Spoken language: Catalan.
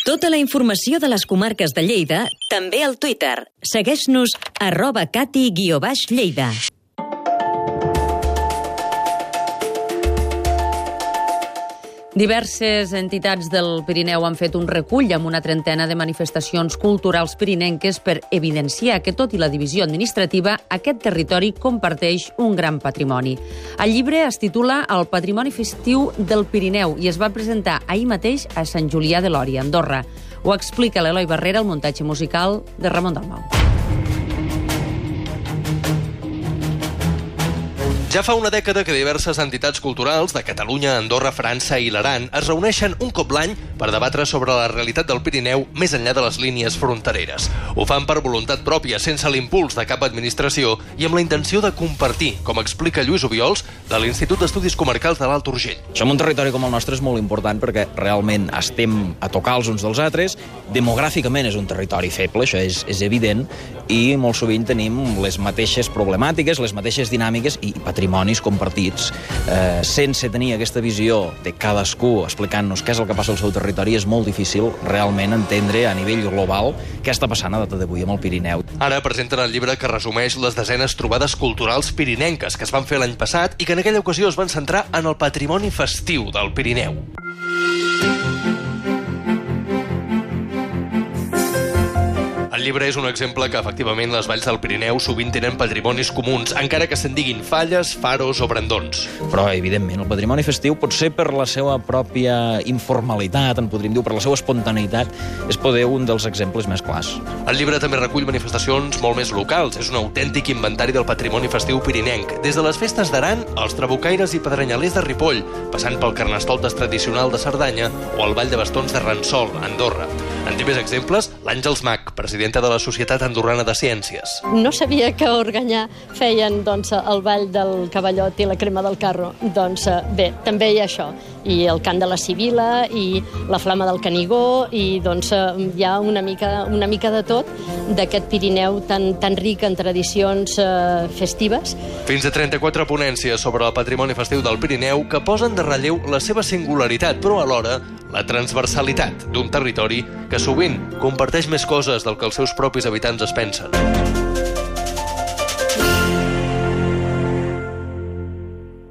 Tota la informació de les comarques de Lleida, també al Twitter. Segueix-nos @cati_lleida. Diverses entitats del Pirineu han fet un recull amb una trentena de manifestacions culturals pirinenques per evidenciar que, tot i la divisió administrativa, aquest territori comparteix un gran patrimoni. El llibre es titula El patrimoni festiu del Pirineu i es va presentar ahir mateix a Sant Julià de Lòria, Andorra. Ho explica l'Eloi Barrera, el muntatge musical de Ramon Dalmau. Ja fa una dècada que diverses entitats culturals de Catalunya, Andorra, França i l'Aran es reuneixen un cop l'any per debatre sobre la realitat del Pirineu més enllà de les línies frontereres. Ho fan per voluntat pròpia, sense l'impuls de cap administració i amb la intenció de compartir, com explica Lluís Obiols, de l'Institut d'Estudis Comarcals de l'Alt Urgell. Som un territori com el nostre és molt important perquè realment estem a tocar els uns dels altres. Demogràficament és un territori feble, això és evident, i molt sovint tenim les mateixes problemàtiques, les mateixes dinàmiques i patrimonis compartits. Sense tenir aquesta visió de cadascú explicant-nos què és el que passa al seu territori, és molt difícil realment entendre a nivell global què està passant a data d'avui amb el Pirineu. Ara presenten el llibre que resumeix les desenes trobades culturals pirinenques que es van fer l'any passat i que en aquella ocasió es van centrar en el patrimoni festiu del Pirineu. El llibre és un exemple que, efectivament, les valls del Pirineu sovint tenen patrimonis comuns, encara que se'n diguin falles, faros o brandons. Però, evidentment, el patrimoni festiu, potser per la seva pròpia informalitat, en podríem dir, per la seva espontaneïtat, és poder un dels exemples més clars. El llibre també recull manifestacions molt més locals. És un autèntic inventari del patrimoni festiu pirinenc, des de les festes d'Aran als trabucaires i pedranyalers de Ripoll, passant pel carnestoltes tradicional de Cerdanya o el ball de bastons de Ransol, a Andorra. En té més exemples l'Àngels Mac, presidenta de la Societat Andorrana de Ciències. No sabia que a Organyà feien el ball del cavallot i la crema del carro. Bé, també hi ha això. I el cant de la Sibila, i la flama del Canigó, i hi ha una mica de tot d'aquest Pirineu tan ric en tradicions festives. Fins a 34 ponències sobre el patrimoni festiu del Pirineu que posen de relleu la seva singularitat, però alhora la transversalitat d'un territori que sovint comparteix més coses del que els seus propis habitants es pensen.